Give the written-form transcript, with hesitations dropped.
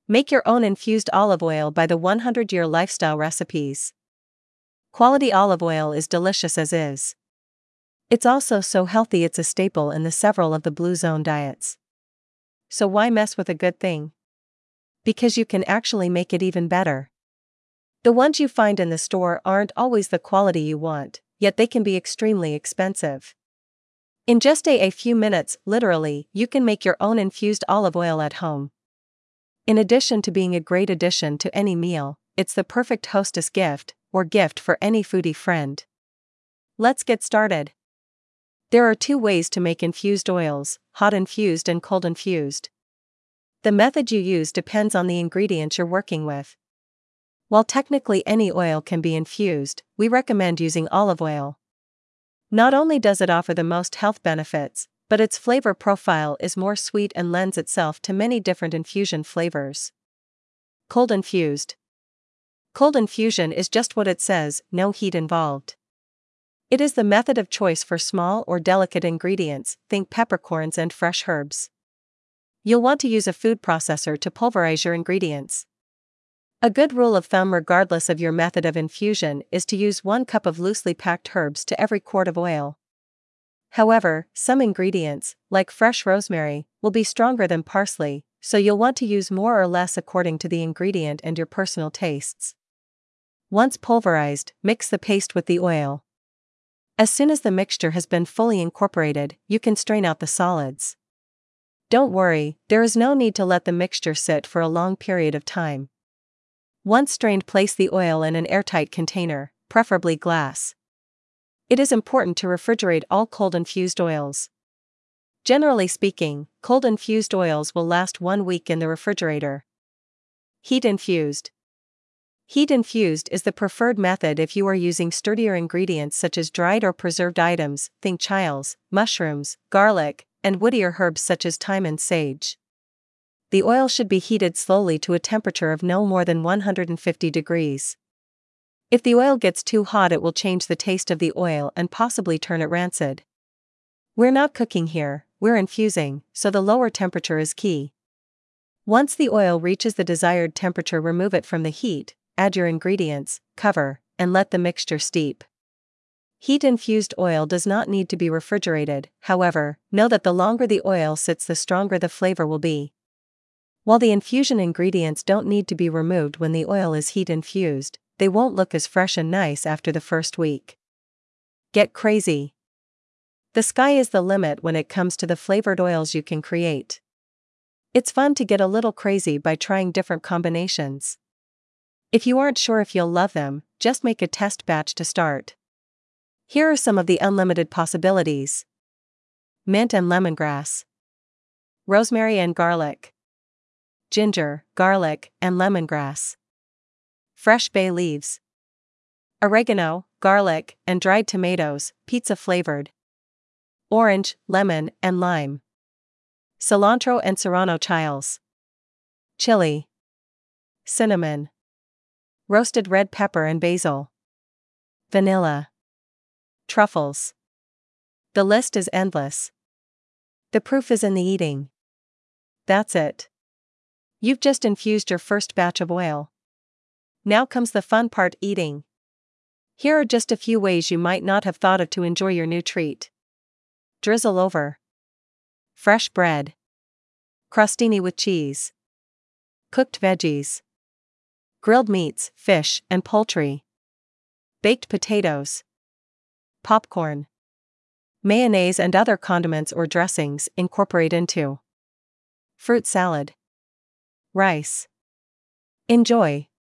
Make your own infused olive oil by the 100-Year Lifestyle Recipes. Quality olive oil is delicious as is. It's also so healthy it's a staple in several of the Blue Zone diets. So why mess with a good thing? Because you can actually make it even better. The ones you find in the store aren't always the quality you want, yet they can be extremely expensive. In just a few minutes, literally, you can make your own infused olive oil at home. In addition to being a great addition to any meal, it's the perfect hostess gift, or gift for any foodie friend. Let's get started. There are 2 ways to make infused oils: hot infused and cold infused. The method you use depends on the ingredients you're working with. While technically any oil can be infused, we recommend using olive oil. Not only does it offer the most health benefits, but its flavor profile is more sweet and lends itself to many different infusion flavors. Cold infused. Cold infusion is just what it says, no heat involved. It is the method of choice for small or delicate ingredients, think peppercorns and fresh herbs. You'll want to use a food processor to pulverize your ingredients. A good rule of thumb regardless of your method of infusion is to use 1 cup of loosely packed herbs to every quart of oil. However, some ingredients, like fresh rosemary, will be stronger than parsley, so you'll want to use more or less according to the ingredient and your personal tastes. Once pulverized, mix the paste with the oil. As soon as the mixture has been fully incorporated, you can strain out the solids. Don't worry, there is no need to let the mixture sit for a long period of time. Once strained, place the oil in an airtight container, preferably glass. It is important to refrigerate all cold infused oils. Generally speaking, cold infused oils will last 1 week in the refrigerator. Heat infused. Heat infused is the preferred method if you are using sturdier ingredients such as dried or preserved items, think chiles, mushrooms, garlic, and woodier herbs such as thyme and sage. The oil should be heated slowly to a temperature of no more than 150 degrees. If the oil gets too hot, it will change the taste of the oil and possibly turn it rancid. We're not cooking here, we're infusing, so the lower temperature is key. Once the oil reaches the desired temperature, remove it from the heat, add your ingredients, cover, and let the mixture steep. Heat-infused oil does not need to be refrigerated, however, know that the longer the oil sits, the stronger the flavor will be. While the infusion ingredients don't need to be removed when the oil is heat-infused, they won't look as fresh and nice after the first week. Get crazy. The sky is the limit when it comes to the flavored oils you can create. It's fun to get a little crazy by trying different combinations. If you aren't sure if you'll love them, just make a test batch to start. Here are some of the unlimited possibilities: mint and lemongrass, rosemary and garlic, ginger, garlic, and lemongrass, fresh bay leaves, oregano, garlic, and dried tomatoes, pizza flavored, orange, lemon, and lime, cilantro and serrano chiles, chili, cinnamon, roasted red pepper and basil, vanilla, truffles. The list is endless. The proof is in the eating. That's it. You've just infused your first batch of oil. Now comes the fun part: eating. Here are just a few ways you might not have thought of to enjoy your new treat. Drizzle over fresh bread, crostini with cheese, cooked veggies, grilled meats, fish and poultry, baked potatoes, popcorn, mayonnaise and other condiments or dressings incorporate into fruit salad, rice. Enjoy.